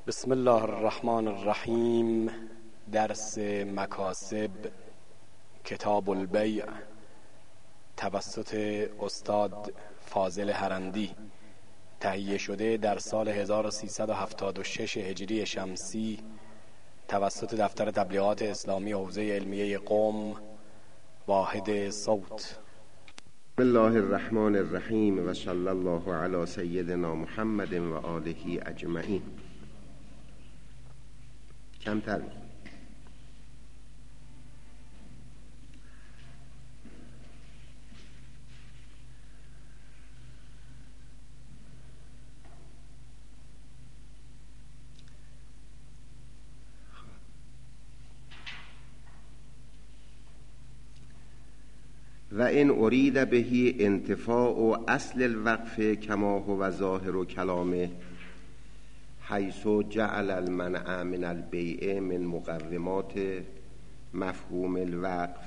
بسم الله الرحمن الرحیم. درس مکاسب کتاب البیع توسط استاد فاضل هرندی، تهیه شده در سال 1376 هجری شمسی توسط دفتر تبلیغات اسلامی حوزه علمیه قم، واحد صوت. بسم الله الرحمن الرحیم و صلی الله علی سیدنا محمد و آله اجمعین. کمتر و این ارید بهی انتفاع و اصل الوقف کما هو ظاهر کلامه حیث جعل المنع من البیع من مقومات مفهوم الوقف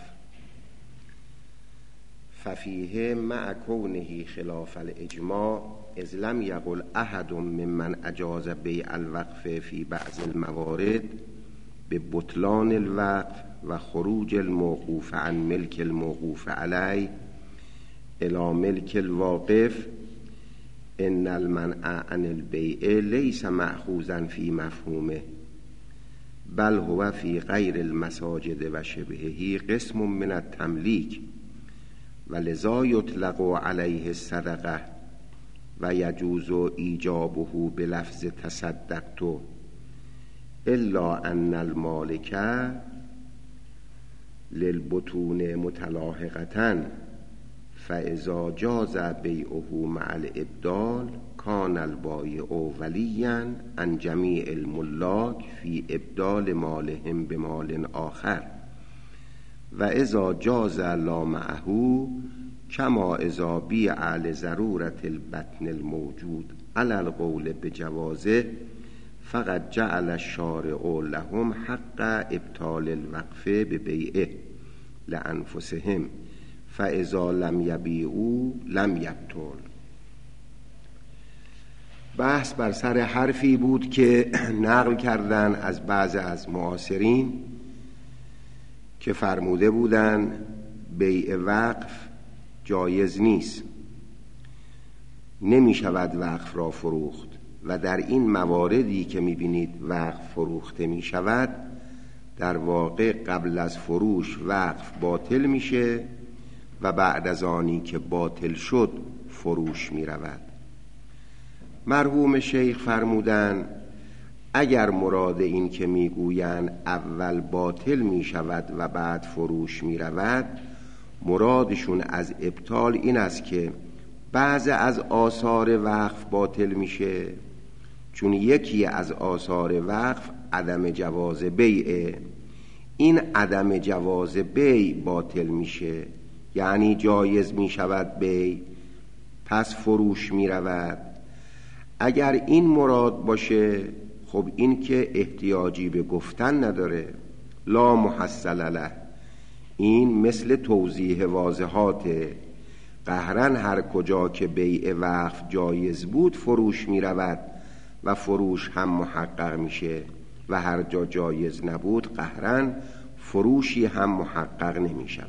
ففیه مع کونه خلاف الاجماع اذ لم یقل احد ممن اجاز بیع الوقف فی بعض الموارد ببطلان الوقف و خروج الموقوف عن ملک الموقوف علی الى ملک الواقف. ان المنع عن البیع لیس مأخوذا فی مفهومه بل هو فی غیر المساجد و شبهه قسم من التملیک و لذا یطلق علیه الصدقه و یجوز ایجابه بلفظ تصدقت الا ان المالک للبطون متلاحقة فاذا جاز بیعه مع الابدال کان البایع ولیا عن جمیع الملاک فی ابدال مالهم بمال آخر و اذا جاز لا معه کما اذا بیع لضرورة البطن الموجود علی القول بجوازه فقد جعل الشارع لهم حق ابطال الوقف ببیعه لانفسهم فاذا لم یبیعوا لم یبطل. بحث بر سر حرفی بود که نقل کردن از بعض از معاصرین که فرموده بودن بیع وقف جایز نیست، نمی شود وقف را فروخت و در این مواردی که میبینید وقف فروخته میشود در واقع قبل از فروش وقف باطل میشه و بعد از آنی که باطل شد فروش میرود. مرحوم شیخ فرمودن اگر مراد این که میگویند اول باطل میشود و بعد فروش میرود، مرادشون از ابطال این است که بعض از آثار وقف باطل میشه، چون یکی از آثار وقف عدم جواز بیعه. این عدم جواز بیع باطل میشه، یعنی جایز میشود بیع، پس فروش میرود. اگر این مراد باشه خب این که احتیاجی به گفتن نداره، لا محصل له. این مثل توضیح واضحاته، قهرن هر کجا که بیع وقف جایز بود فروش میرود و فروش هم محقق میشه و هر جا جایز نبود قهرن فروشی هم محقق نمیشود.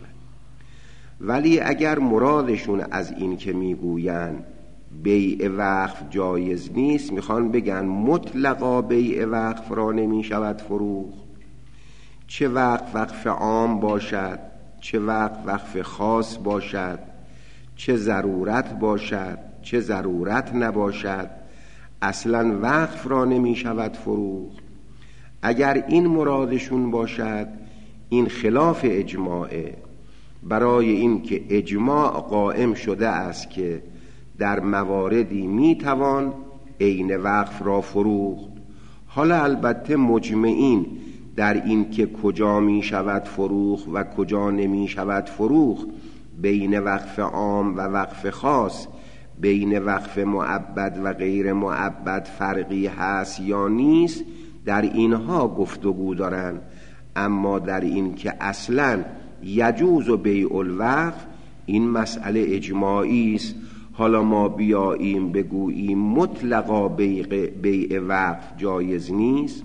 ولی اگر مرادشون از این که میگوین بیع وقف جایز نیست، میخوان بگن مطلقا بیع وقف را نمیشود فروخت، چه وقف عام باشد، چه وقف خاص باشد، چه ضرورت باشد، چه ضرورت نباشد، اصلا وقف را نمی شود فروخت. اگر این مرادشون باشد این خلاف اجماعه، برای این که اجماع قائم شده است که در مواردی می توان عین وقف را فروخت. حالا البته مجمعین در این که کجا می شود فروخت و کجا نمی شود فروخت، بین وقف عام و وقف خاص، بین وقف معبد و غیر معبد فرقی هست یا نیست، در اینها گفتگو دارن. اما در این که اصلا یجوز بیع الوقف، این مسئله اجماعی است. حالا ما بیاییم بگوییم مطلقا بیع وقف جایز نیست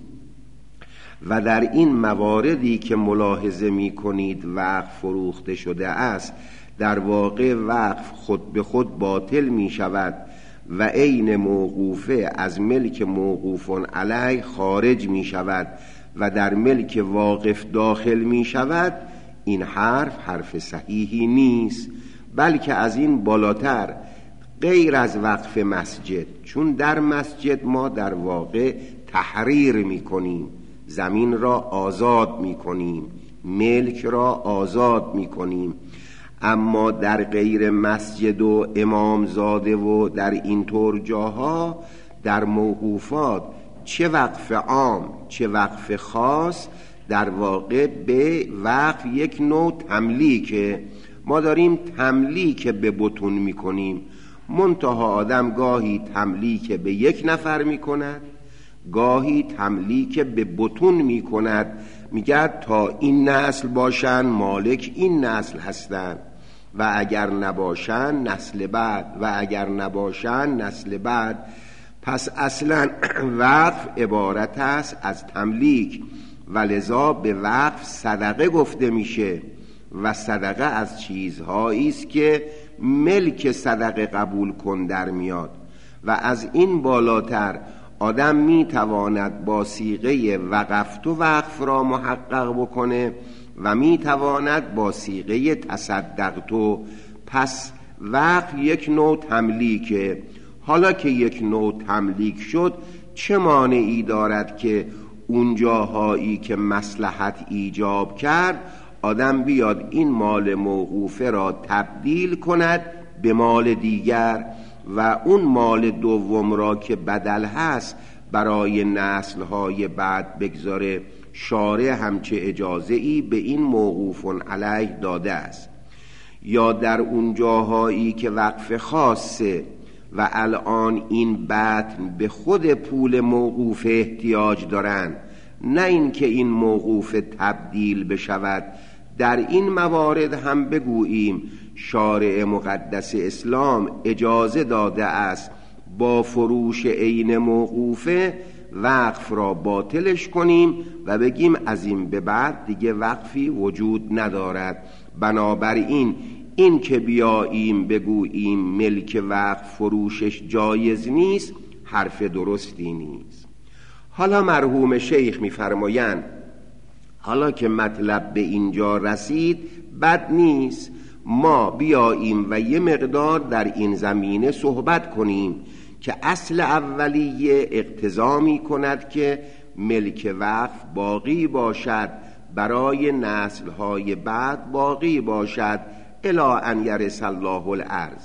و در این مواردی که ملاحظه می کنید وقف فروخته شده است در واقع وقف خود به خود باطل می شود و عین موقوفه از ملک موقوف علیه خارج می شود و در ملک واقف داخل می شود، این حرف صحیحی نیست، بلکه از این بالاتر غیر از وقف مسجد، چون در مسجد ما در واقع تحریر می کنیم، زمین را آزاد می کنیم، ملک را آزاد می کنیم، اما در غیر مسجد و امامزاده و در این طور جاها در موقوفات چه وقف عام چه وقف خاص در واقع به وقف یک نوع تملیکه. ما داریم تملیک به بطون می کنیم، منتها آدم گاهی تملیک به یک نفر می کند، گاهی تملیک به بطون می کند، میگه تا این نسل باشن مالک این نسل هستند و اگر نباشن نسل بعد و اگر نباشن نسل بعد. پس اصلا وقف عبارت است از تملیک و لذا به وقف صدقه گفته میشه و صدقه از چیزهایی است که ملک صدقه قبول کن در میاد و از این بالاتر آدم میتواند با صیغه وقفت و وقف را محقق بکنه و میتواند با صیغه تصدقت. پس وقف یک نوع تملیکه. حالا که یک نوع تملیک شد، چه مانعی دارد که اون جاهایی که مصلحت ایجاب کرد آدم بیاد این مال موقوفه را تبدیل کند به مال دیگر و اون مال دوم را که بدل هست برای نسل‌های بعد بگذاره. شارع همچه اجازه‌ای به این موقوف علیه داده است. یا در اون جاهایی که وقف خاصه و الان این بطن به خود پول موقوف احتیاج دارن، نه اینکه این موقوف تبدیل بشود، در این موارد هم بگوییم شارع مقدس اسلام اجازه داده است با فروش عین موقوفه وقف را باطلش کنیم و بگیم از این به بعد دیگه وقفی وجود ندارد. بنابراین این که بیاییم بگوییم ملک وقف فروشش جایز نیست، حرف درستی نیست. حالا مرحوم شیخ می‌فرمایند حالا که مطلب به اینجا رسید بد نیست ما بیاییم و یه مقدار در این زمینه صحبت کنیم که اصل اولیه اقتضا می کند که ملک وقف باقی باشد، برای نسل‌های بعد باقی باشد الی ان یرث الله الارض.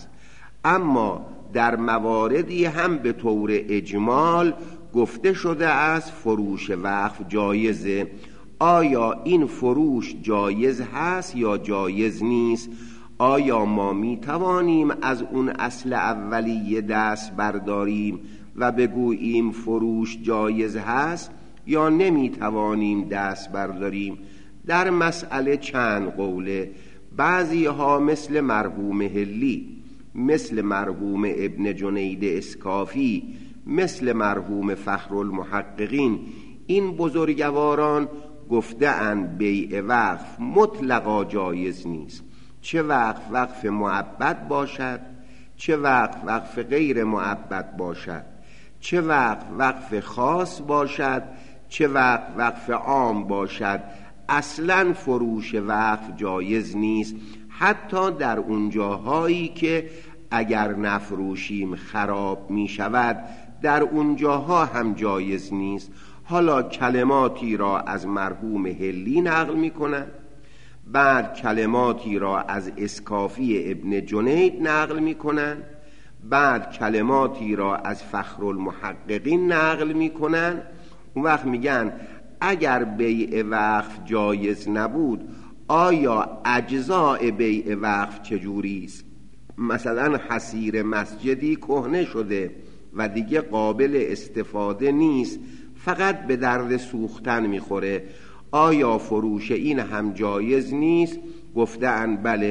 اما در مواردی هم به طور اجمال گفته شده است فروش وقف جایزه. آیا این فروش جایز هست یا جایز نیست؟ آیا ما می توانیم از اون اصل اولیه دست برداریم و بگوییم فروش جایز هست یا نمی توانیم دست برداریم؟ در مسئله چند قوله. بعضی ها مثل مرحوم هلی، مثل مرحوم ابن جنید اسکافی، مثل مرحوم فخرالمحققین، این بزرگواران گفته اند بیع وقف مطلقا جایز نیست، چه وقف معبد باشد، چه وقف غیر معبد باشد، چه وقف خاص باشد، چه وقف عام باشد، اصلا فروش وقف جایز نیست. حتی در اون جاهایی که اگر نفروشیم خراب می شود در اون جاها هم جایز نیست. حالا کلماتی را از مرحوم هلی نقل می کنند، بعد کلماتی را از اسکافی ابن جنید نقل می کنند، بعد کلماتی را از فخرالمحققین نقل می کنند. اون وقت میگن اگر بیع وقف جایز نبود آیا اجزاء بیع وقف چجوری است؟ مثلا حصیر مسجدی کهنه شده و دیگه قابل استفاده نیست، فقط به درد سوختن میخوره، آیا فروش این هم جایز نیست؟ گفتن بله،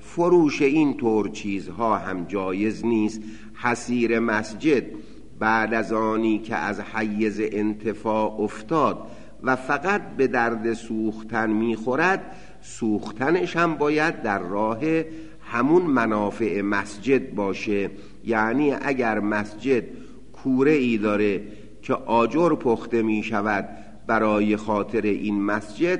فروش این طور چیزها هم جایز نیست. حصیر مسجد بعد از آنی که از حیز انتفاع افتاد و فقط به درد سوختن میخورد، سوختنش هم باید در راه همون منافع مسجد باشه. یعنی اگر مسجد کوره ای داره که آجر پخته می شود، برای خاطر این مسجد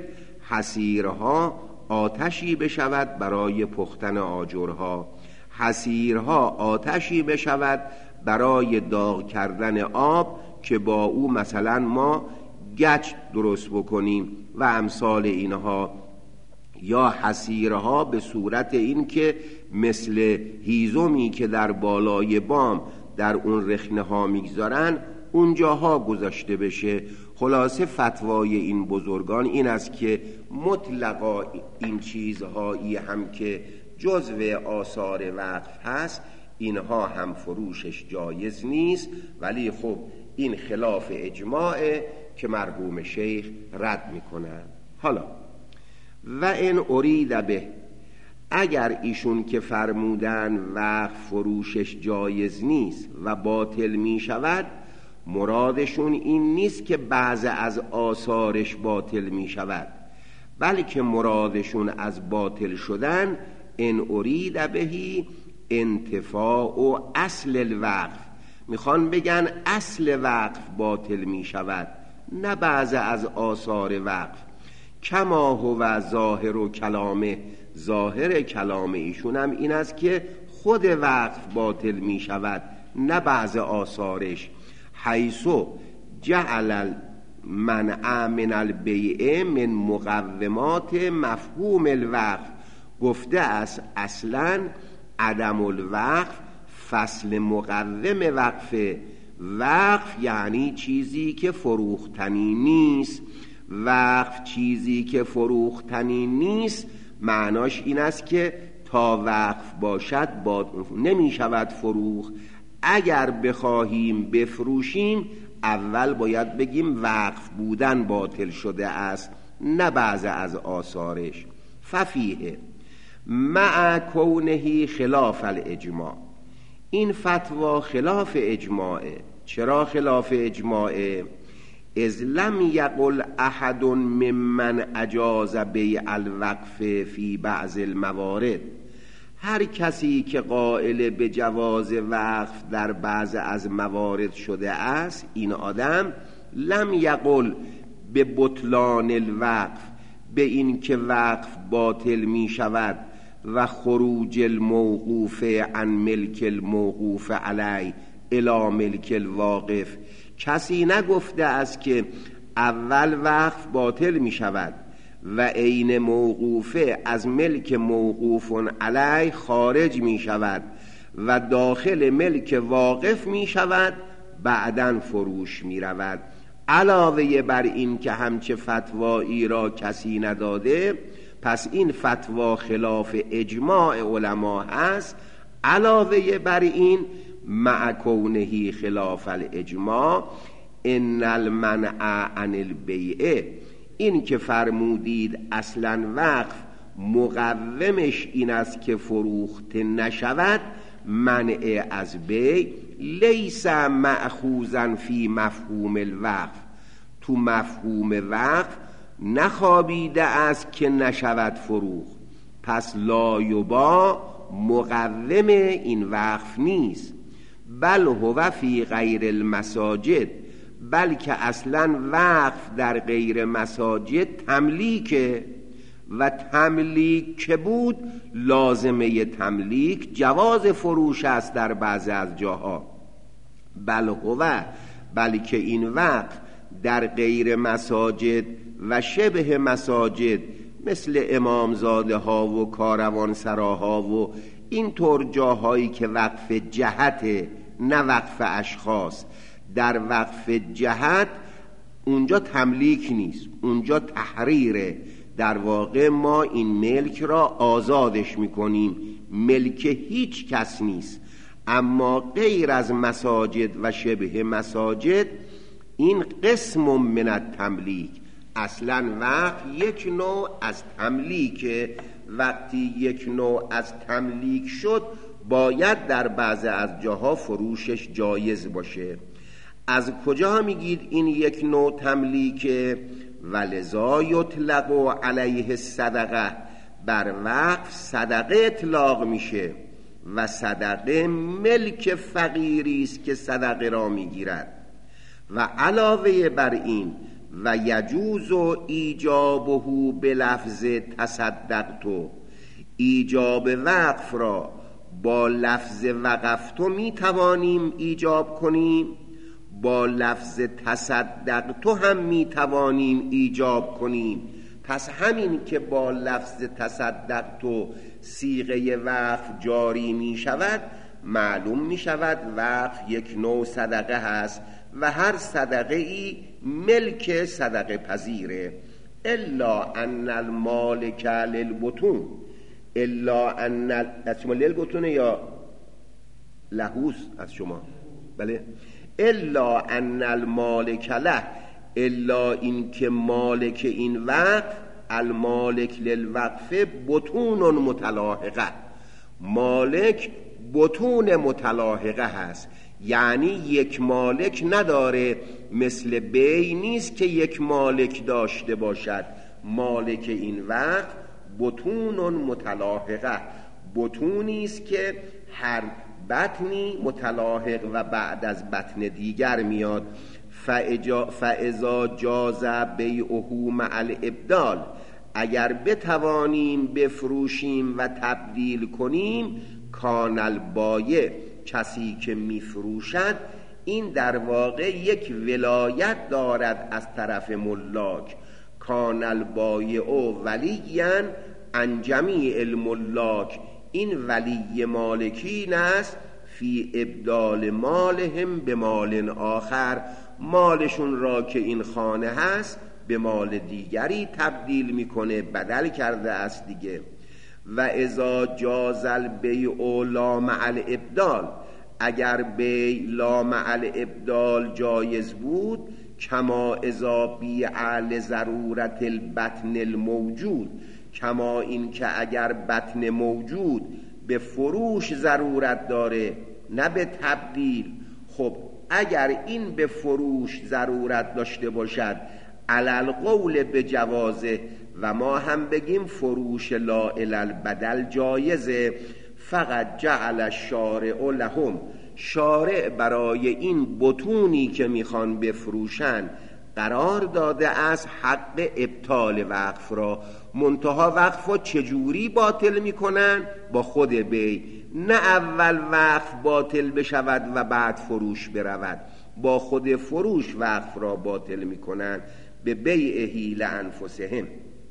حصیرها آتشی بشود برای پختن آجرها، حصیرها آتشی بشود برای داغ کردن آب که با او مثلا ما گچ درست بکنیم و امثال اینها، یا حصیرها به صورت این که مثل هیزمی که در بالای بام در اون رخنه ها میگذارن اونجاها گذاشته بشه. خلاصه فتوای این بزرگان این است که مطلقا این چیزهایی هم که جزو آثار وقف هست اینها هم فروشش جایز نیست، ولی خب این خلاف اجماعه که مرحوم شیخ رد میکنن. حالا و ان ارید به، اگر ایشون که فرمودن وقف فروشش جایز نیست و باطل می شود، مرادشون این نیست که بعض از آثارش باطل می شود، بلکه مرادشون از باطل شدن ان ارید بهی انتفاع و اصل الوقف، میخوان بگن اصل وقف باطل می شود نه بعض از آثار وقف. کما هو ظاهر و کلامه، ظاهر کلام ایشون هم این است که خود وقف باطل می شود نه بعض آثارش. حیثو جعل منع من البیع من مقومات مفهوم الوقف، گفته است اصلا عدم الوقف فصل مقوم وقفه. وقف یعنی چیزی که فروختنی نیست. وقف چیزی که فروختنی نیست معناش این است که تا وقف باشد نمی شود فروخت. اگر بخواهیم بفروشیم اول باید بگیم وقف بودن باطل شده است نه بعض از آثارش. ففیه مع کونه خلاف الاجماع، این فتوا خلاف اجماعه. چرا خلاف اجماعه؟ اذ لم یقل احد ممن اجاز بیع الوقف فی بعض الموارد، هر کسی که قائل به جواز وقف در بعض از موارد شده است، این آدم لم یقل به بطلان الوقف، به این که وقف باطل می شود و خروج الموقوف عن ملک الموقوف علی الی ملک الواقف، کسی نگفته است که اول وقف باطل می شود و عین موقوفه از ملک موقوف علی خارج می شود و داخل ملک واقف می شود بعداً فروش می رود. علاوه بر این که همچه فتوایی را کسی نداده، پس این فتوا خلاف اجماع علما هست. علاوه بر این مع کونه خلاف الاجماع ان المنع عن البیع، این که فرمودید اصلا وقف مقومش این است که فروخته نشود، منع از بیع لیس مأخوذا فی مفهوم الوقف، تو مفهوم وقف نخوابیده است که نشود فروخت. پس لا یباع مقوم این وقف نیست. بل هو فی غیر المساجد، بلکه اصلا وقف در غیر مساجد تملیکه و تملیک که بود لازمه تملیک جواز فروش است در بعض از جاها. بل هو، بلکه این وقف در غیر مساجد و شبه مساجد مثل امامزاده ها و کاروانسراها و این طور جاهایی که وقف جهته نه وقف اشخاص، در وقف جهت اونجا تملیک نیست، اونجا تحریره. در واقع ما این ملک را آزادش میکنیم، ملک هیچ کس نیست. اما غیر از مساجد و شبه مساجد این قسم من التملیک، اصلا وقف یک نوع از تملیکه وقتی یک نوع از تملیک شد باید در بعضی از جاها فروشش جایز باشه. از کجا میگید این یک نوع تملیکه؟ ولذا یطلق علیه الصدقه، بر وقف صدقه اطلاق میشه و صدقه ملک فقیری است که صدقه را میگیرد. و علاوه بر این و یجوز ایجابه بلفظ تصدقت، ایجاب وقف را با لفظ وقفت میتوانیم ایجاب کنیم، با لفظ تصدقت هم میتوانیم ایجاب کنیم. پس همین که با لفظ تصدقت صیغه وقف جاری می شود، معلوم می شود وقف یک نوع صدقه هست و هر صدقه ای ملک صدقه پذیره. الا ان المالک للبطون، الا ان از شما للبطون یا لهوس از شما؟ بله. الا ان المالک له، الا این که مالک این وقف، المالک للوقف بطون متلاحقه، مالک بطون متلاحقه هست، یعنی یک مالک نداره، مثل بی نیست که یک مالک داشته باشد. مالک این وقف بطون متلاحقه، بطونی است که هر بطنی متلاحق و بعد از بطن دیگر میاد. فاذا جاز بیعه مع الابدال، اگر بتوانیم بفروشیم و تبدیل کنیم، کان البایع، کسی که میفروشد این در واقع یک ولایت دارد از طرف ملاک. کان البایع ولیا عن جمیع الملاک، این ولی مالکین است فی ابدال مالهم به مال آخر، مالشون را که این خانه هست به مال دیگری تبدیل میکنه، بدل کرده است دیگه. و اذا جاز البیع لا مع الابدال، اگر بیع لا مع الابدال جایز بود، کما اذا بیع لضرورت البطن الموجود، کما این که اگر بطن موجود به فروش ضرورت داره نه به تبدیل. خب اگر این به فروش ضرورت داشته باشد علل قول به جوازه و ما هم بگیم فروش لا علل بدل جایزه، فقط جعل الشارع لهم، شارع برای این بطونی که میخوان بفروشن قرار داده از حق ابطال وقف را. منتها وقف را چجوری باطل میکنن؟ با خود بی، نه اول وقف باطل بشود و بعد فروش برود، با خود فروش وقف را باطل میکنن. به بیعه لانفسهم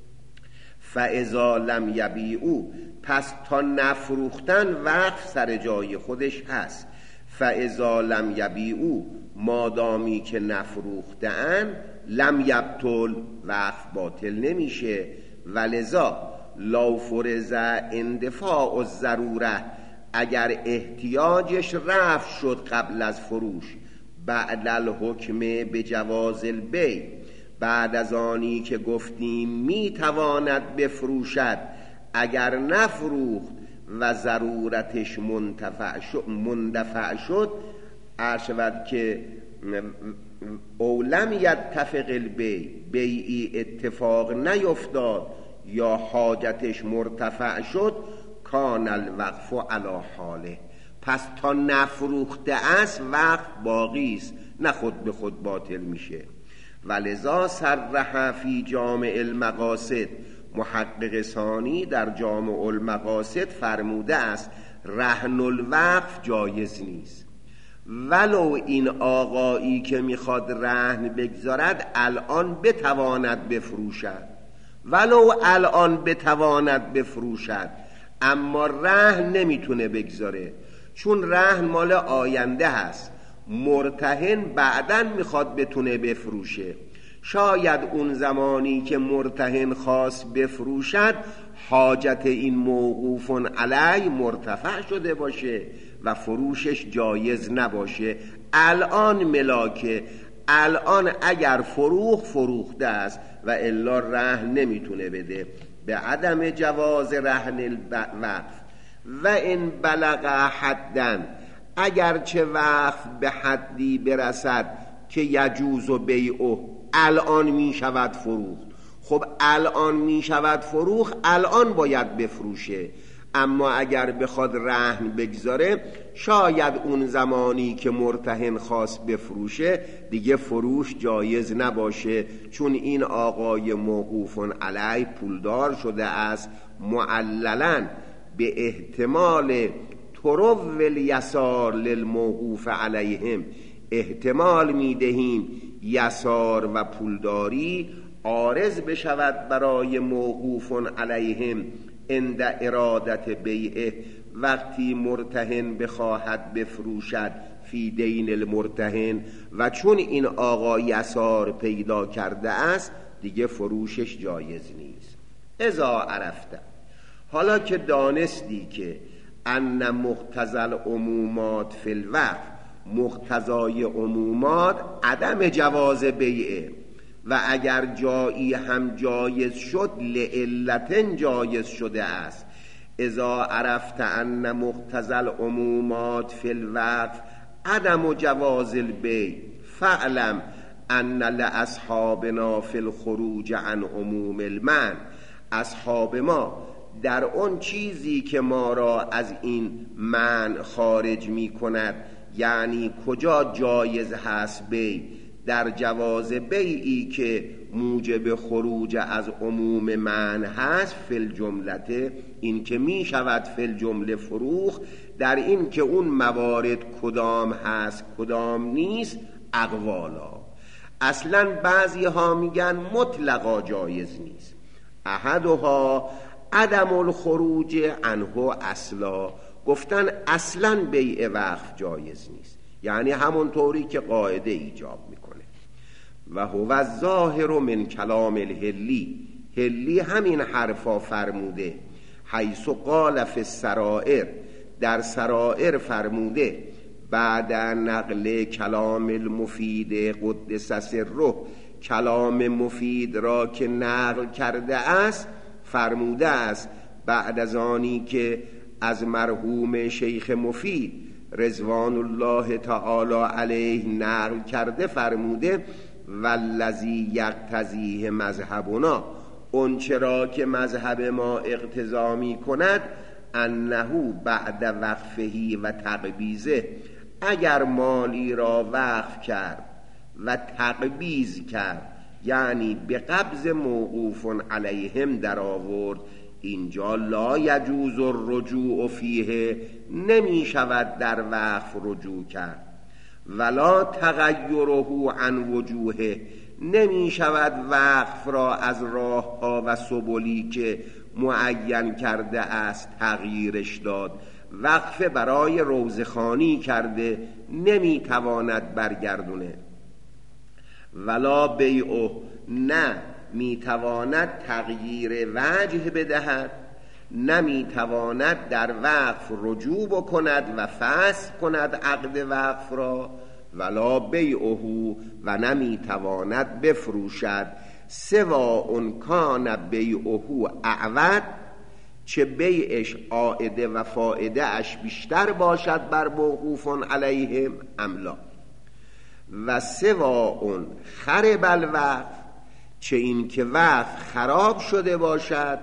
فاذا لم یبیعوا، پس تا نفروختن وقف سر جای خودش هست. فاذا لم یبیعوا، مادامی که نفروختن، لم یبطل، وقف باطل نمیشه. ولذا لو فرض اندفاع الضروره، اگر احتیاجش رفع شد قبل از فروش، بعد الحکم به جواز البیع، بعد از آنی که گفتیم میتواند بفروشد، اگر نفروخت و ضرورتش مندفع شد، ارشد که اولم یتفق البیع، بیعی اتفاق نیفتاد یا حاجتش مرتفع شد، کان الوقف علی حاله، پس تا نفروخته است وقف باقی است، نه خود به خود باطل میشه. ولذا صرح فی جامع المقاصد، محقق ثانی در جامع المقاصد فرموده است رهن الوقف جایز نیست. ولو این آقایی که میخواد رهن بگذارد الان بتواند بفروشد، ولو الان بتواند بفروشد، اما رهن نمیتونه بگذاره، چون رهن مال آینده هست. مرتهن بعداً میخواد بتونه بفروشه. شاید اون زمانی که مرتهن خواست بفروشد حاجت این موقوف علی مرتفع شده باشه و فروشش جایز نباشه. الان ملاکه، الان اگر فروخته است و الا رهن نمیتونه بده. به عدم جواز رهن الوقف و این بلغ حداً، اگرچه وقف به حدی برسد که یجوز و بیعه، الان می شود فروخت. خب الان می شود فروخت، الان باید بفروشه. اما اگر بخواد رهن بگذاره، شاید اون زمانی که مرتهن خواست بفروشه دیگه فروش جایز نباشه، چون این آقای موقوف علیه پولدار شده است. معللاً به احتمال طرو الیسار للموقوف علیهم، احتمال میدهیم یسار و پولداری عارض بشود برای موقوف علیهم عند ارادت بیعه، وقتی مرتهن بخواهد بفروشد فی دین المرتهن، و چون این آقا یسار پیدا کرده است دیگه فروشش جایز نیست. اذا عرفت، حالا که دانستی که ان مقتضی العمومات فی الوقف، مقتضای عمومات عدم جواز بیعه، و اگر جایی هم جایز شد لعلتن جایز شده است. اذا عرفت ان مقتضی العمومات فی الوقف عدم جواز البیع فاعلم ان لاصحابنا فی الخروج عن عموم المنع، اصحاب ما در اون چیزی که ما را از این منع خارج می کند، یعنی کجا جایز هست بیع، در جواز بیعی که موجب خروج از عموم منع هست، فی الجملته، این که می شود فی الجمله فروخ، در این که اون موارد کدام هست کدام نیست اقوالا. اصلا بعضی ها میگن مطلقا جایز نیست. احدها عدم الخروج عنه اصلا، گفتن اصلا بیع وقف جایز نیست، یعنی همون طوری که قاعده ایجاب میکنه. و هو الظاهر من کلام الهلی، هلی همین حرفا فرموده، حیث قال فی السرائر، در سرائر فرموده، بعد نقل کلام المفید قدس سره، کلام مفید را که نقل کرده است فرموده است بعد از آنی که از مرحوم شیخ مفید رضوان الله تعالی علیه نقل کرده، فرموده والذی یقتضیه مذهبنا، اون چرا که مذهب ما اقتضا می کند، انه بعد وقفهی و تقبیزه، اگر مالی را وقف کرد و تقبیز کرد، یعنی به قبض موقوف علیهم در آورد، اینجا لا یجوز الرجوع فیه، نمی شود در وقف رجوع کرد. ولا تغیره عن وجوهه، نمی شود وقف را از راه ها و سبلی که معین کرده است تغییرش داد. وقف برای روزخانی کرده نمی تواند برگردونه. ولا بیعه، نه می تواند تغییر وجه بدهد، نمی تواند در وقف رجوع بکند و فسخ کند عقد وقف را. ولا بیعه، و نمی تواند بفروشد، سواء کان بیعه اعود، چه بیعش عائده و فائده اش بیشتر باشد بر موقوف علیهم املا، و سواء خرب الوقف، چه این که وقف خراب شده باشد،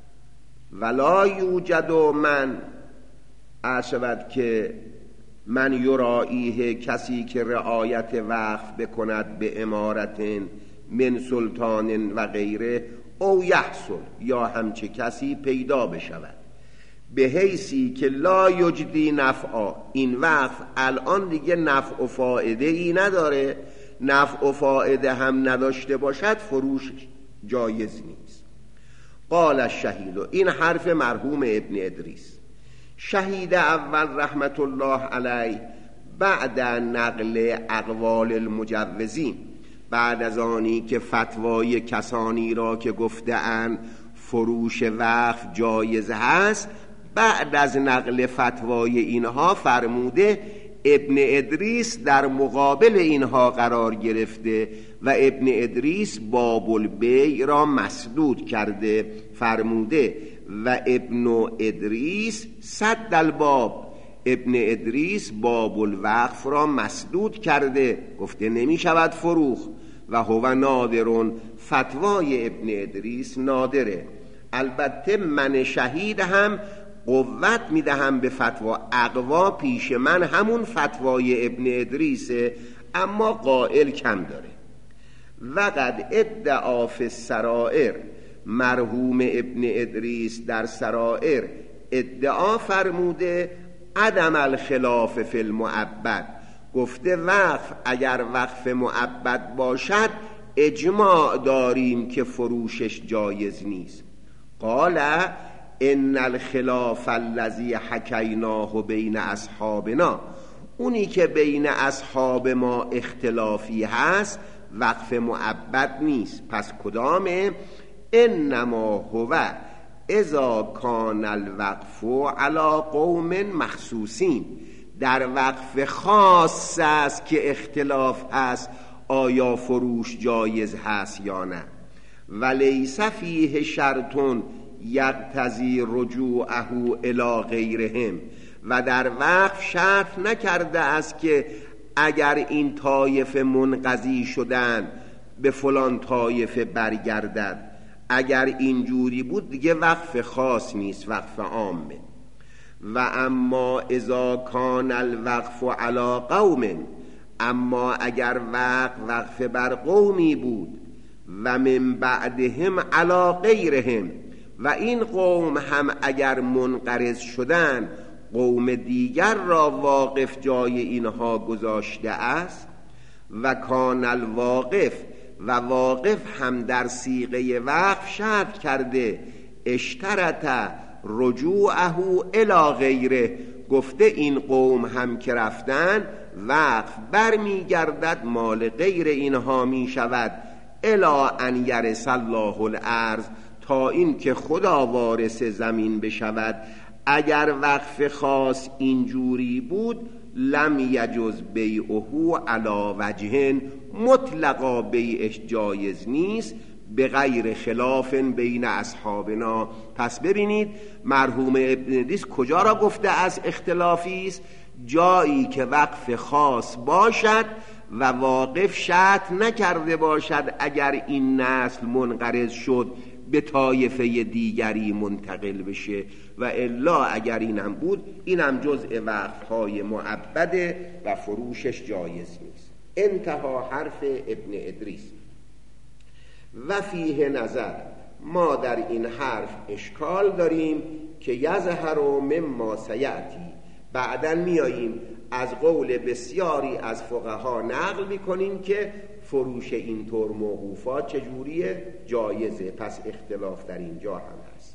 ولا یوجد من عشبت که من یرائیه، کسی که رعایت وقف بکند به امارت من سلطان و غیره، او یحصل، یا همچه کسی پیدا بشود، به حیثی که لا یجدی نفعا، این وقف الان دیگه نفع و فائده ای نداره، نفع و فائده هم نداشته باشد، فروش جایز نیست. قال الشهید، این حرف مرحوم ابن ادریس. شهید اول رحمت الله علیه بعد نقل اقوال المجوزین، بعد از آنی که فتوای کسانی را که گفته‌اند فروش وقف جایز هست، بعد از نقل فتوای اینها فرموده ابن ادریس در مقابل اینها قرار گرفته و ابن ادریس باب البیع را مسدود کرده، فرموده و ابن ادریس سد الباب، ابن ادریس باب الوقف را مسدود کرده، گفته نمی شود فروخت و هو نادرون، فتوای ابن ادریس نادره. البته من شهید هم قوت میدهم به فتوا، اقوا پیش من همون فتوای ابن ادریسه، اما قائل کم داره. وقد ادعا فی السرائر، مرحوم ابن ادریس در سرائر ادعا فرموده عدم الخلاف فی المعبد، گفته وقف اگر وقف معبد باشد اجماع داریم که فروشش جایز نیست. قال ان الخلاف الذی حکیناه بین اصحابنا، اونی که بین اصحاب ما اختلافی هست وقف معبد نیست. پس کدامه؟ انما هو اذا کان الوقف علی قوم مخصوصین، در وقف خاص است که اختلاف هست آیا فروش جایز هست یا نه. ولیس فیه شرط یقتضی رجوعه الی غیرهم، و در وقف شرط نکرده است که اگر این طایفه منقضی شدن به فلان طایفه برگردد. اگر اینجوری بود دیگه وقف خاص نیست، وقف عامه. و اما اذا کان الوقف علی قوم، اما اگر وقف بر قومی بود و من بعدهم علی غیرهم، و این قوم هم اگر منقرض شدن قوم دیگر را واقف جای اینها گذاشته است، و کان الواقف، و واقف هم در صیغه وقف شرط کرده اشترط رجوعه الی غیره، گفته این قوم هم که رفتن وقف بر می گردد مال غیر اینها می شود، الی ان یرث الله الارض، تا این که خدا وارث زمین بشود. اگر وقف خاص اینجوری بود لم یجوز بیعه علی وجه، مطلقا بیعش جایز نیست به غیر خلاف بین اصحابنا. پس ببینید مرحوم ابن ادریس کجا را گفته از اختلافی است؟ جایی که وقف خاص باشد و واقف شرط نکرده باشد اگر این نسل منقرض شد به طایفه دیگری منتقل بشه، و الا اگر اینم بود اینم جزء وقفهای معبده و فروشش جایز نیست. انتها حرف ابن ادریس. و فیه نظر، ما در این حرف اشکال داریم که یظهر مما سیأتی، بعداً میاییم از قول بسیاری از فقها نقل میکنیم که فروش اینطور موقوفات چجوریه؟ جایزه. پس اختلاف در اینجا هم هست.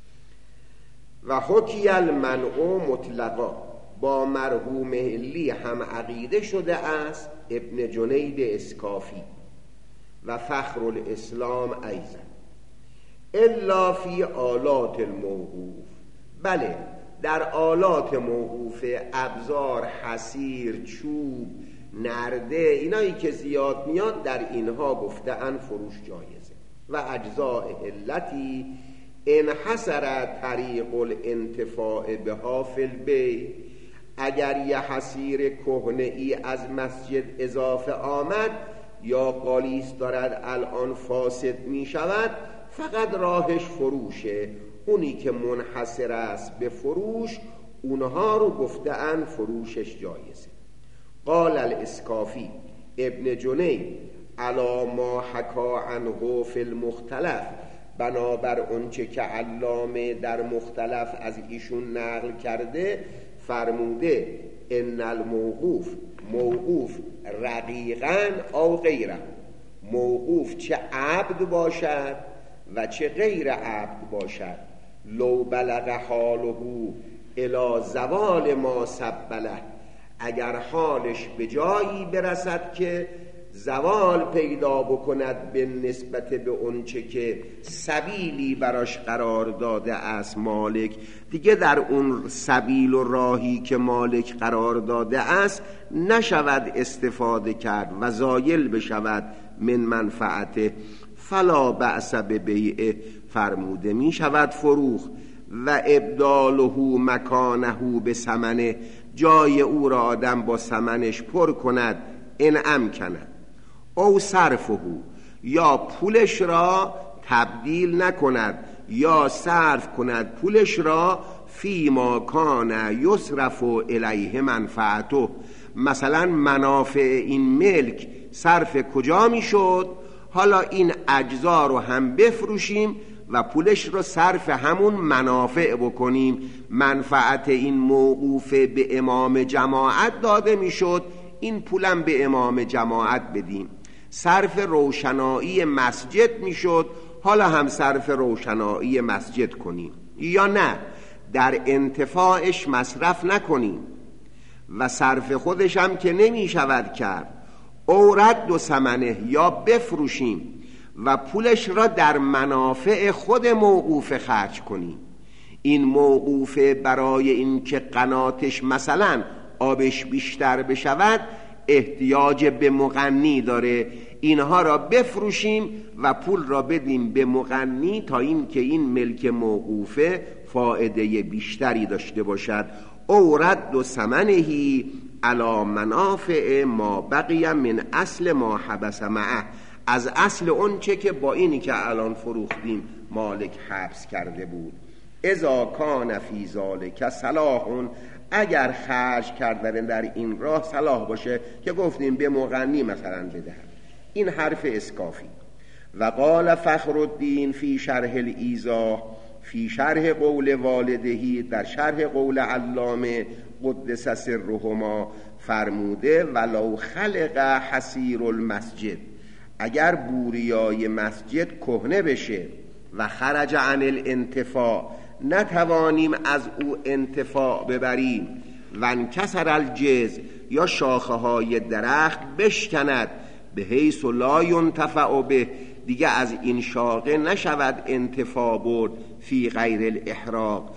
و حکی المنع مطلقا، با مرحوم حلی هم عقیده شده است ابن جنید اسکافی و فخر الاسلام ایضا، الا فی آلات الموقوف، بله در آلات موقوف، ابزار، حصیر، چوب، نرده، اینایی که زیاد میاد در اینها گفتن فروش جایزه. و اجزاء علتی انحصر طریق الانتفاع بها فی البیع، اگر یه حصیر کهنه ای از مسجد اضافه آمد یا قالیس دارد الان فاسد می شود، فقط راهش فروشه. اونی که منحصر است به فروش اونها رو گفتن فروشش جایزه. قال الاسکافی ابن جنید علی ما حکا عنه فی المختلف، بنابر اونچه که علامه در مختلف از ایشون نقل کرده فرموده ان الموقوف، موقوف رقیقاً او غیره، موقوف چه عبد باشد و چه غیر عبد باشد، لو بلغ حاله الی زوال ما سبله، اگر حالش به جایی برسد که زوال پیدا بکند به نسبت به اونچه که سبیلی براش قرار داده است مالک، دیگه در اون سبیل و راهی که مالک قرار داده است نشود استفاده کرد و زایل بشود من منفعته، فلا بأس ببیعه، فرموده می شود فروخ، و ابداله مکانه به ثمنه، جای او را آدم با ثمنش پر کند، ان امکنه، او صرفه، یا پولش را تبدیل نکند یا صرف کند پولش را، فی ما کان یصرف الیه منفعته، مثلا منافع این ملک صرف کجا می شد، حالا این اجزا رو هم بفروشیم و پولش رو صرف همون منافع بکنیم. منفعت این موقوف به امام جماعت داده می شد، این پولم به امام جماعت بدیم. صرف روشنایی مسجد می شد، حالا هم صرف روشنایی مسجد کنیم، یا نه در انتفاعش مصرف نکنیم و صرف خودش هم که نمی شود کرد، او رد و ثمنه، یا بفروشیم و پولش را در منافع خود موقوف خرج کنیم. این موقوف برای این که قناتش مثلا آبش بیشتر بشود احتیاج به مغنی داره، اینها را بفروشیم و پول را بدیم به مغنی تا این که این ملک موقوفه فائده بیشتری داشته باشد. او رد و ثمنهی علی منافع ما بقی من اصل ما حبس معه، از اصل اون چه که با اینی که الان فروختیم مالک حبس کرده بود. اذا کان فی ذلک صلاح، اگر خرج کردن در این راه صلاح باشه که گفتیم به مغنی مثلا بدهد. این حرف اسکافی. و قال فخرالدین فی شرح الایضاح، فی شرح قول والدهی، در شرح قول علامه قدس سرهما فرموده ولو خلق حصیر المسجد، اگر بوریای مسجد کهنه بشه و خرج عن الانتفاع، نتوانیم از او انتفاع ببریم، و انکسر الجذع، یا شاخه های درخت بشکند، به حیث لا ینتفع به، دیگه از این شاخه نشود انتفاع برد، فی غیر الاحراق،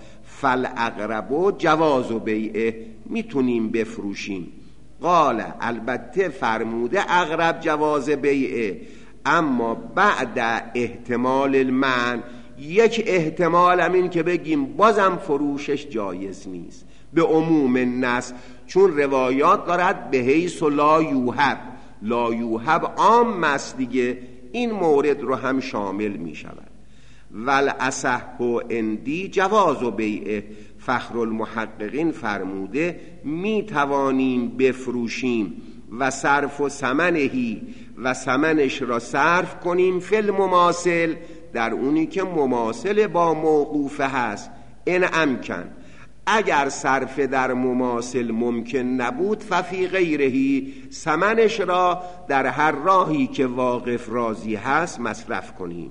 فالاقرب جواز بیعه، میتونیم بفروشیم. قال، البته فرموده اقرب جواز بیعه، اما بعد احتمال المنع، یک احتمال همین که بگیم بازم فروشش جایز نیست به عموم النص، چون روایات دارد به حیث لا یوهب، لا یوهب عام است دیگه، این مورد رو هم شامل می شود. والاصح عندی جواز بیعه، فخرالمحققین فرموده می توانیم بفروشیم و صرف و ثمنهی، و ثمنش را صرف کنیم فی المماثل، در اونی که مماثل با موقوفه هست. ان امکن، اگر صرف در مماثل ممکن نبود، ففی غیرهی، ثمنش را در هر راهی که واقف راضی هست مصرف کنیم.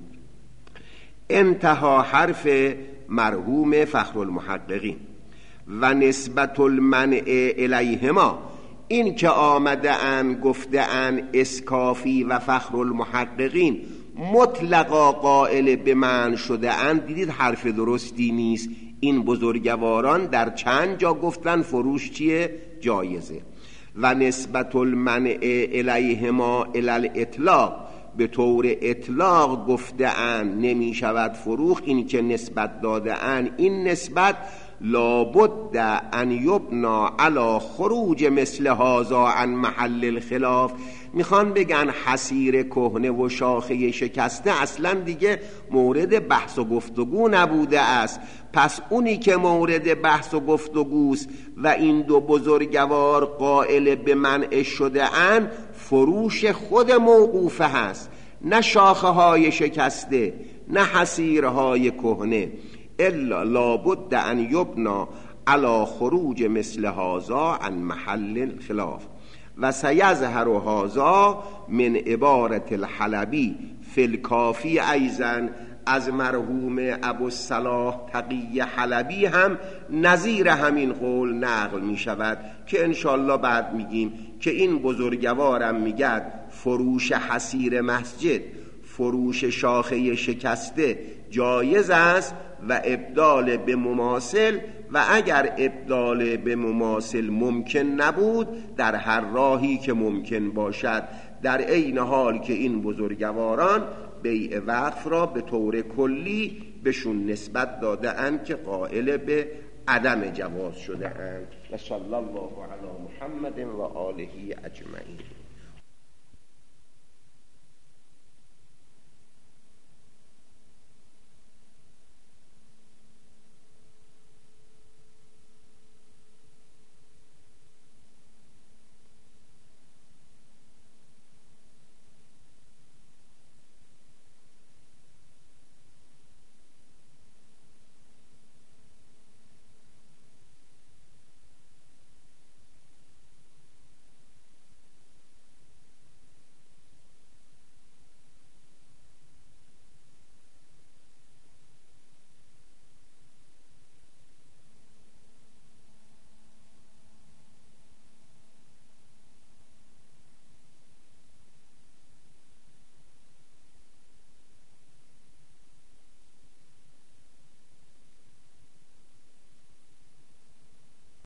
انتها حرف مرحوم فخرالمحققین. و نسبت المنع الیهما، این که آمده ان گفته ان اسکافی و فخرالمحققین مطلقا قائل به منع شده اند، دیدید حرف درستی نیست. این بزرگواران در چند جا گفتن فروش چیه؟ جایزه. و نسبت المنع الیهما الی الاطلاق، به طور اطلاق گفته اند نمی شود فروخ، این که نسبت داده اند، این نسبت لابد ان یبنا علی خروج مثل هذا عن محل الخلاف. میخوان بگن حصیر کهنه و شاخه شکسته اصلا دیگه مورد بحث و گفتگو نبوده است، پس اونی که مورد بحث و گفتگوست و این دو بزرگوار قائل به منع شده اند، فروش خود موقوفه هست، نه شاخه های شکسته، نه حصیرهای کهنه. الا لابد ان یبنا علی خروج مثل هذا عن محل الخلاف. و سیظهر هذا من عبارت الحلبی فی الکافی ایضا از مرحوم ابوالصلاح تقی حلبی هم نظیر همین قول نقل می شود که انشالله بعد میگیم که این بزرگوارم میگد فروش حصیر مسجد، فروش شاخه شکسته جایز است و ابدال به مماثل، و اگر ابدال به مماثل ممکن نبود در هر راهی که ممکن باشد، در عین حال که این بزرگواران بیع وقف را به طور کلی بهشون نسبت داده اند که قائل به عدم جواز شده اند. و صلی الله علی محمد و آله اجمعین.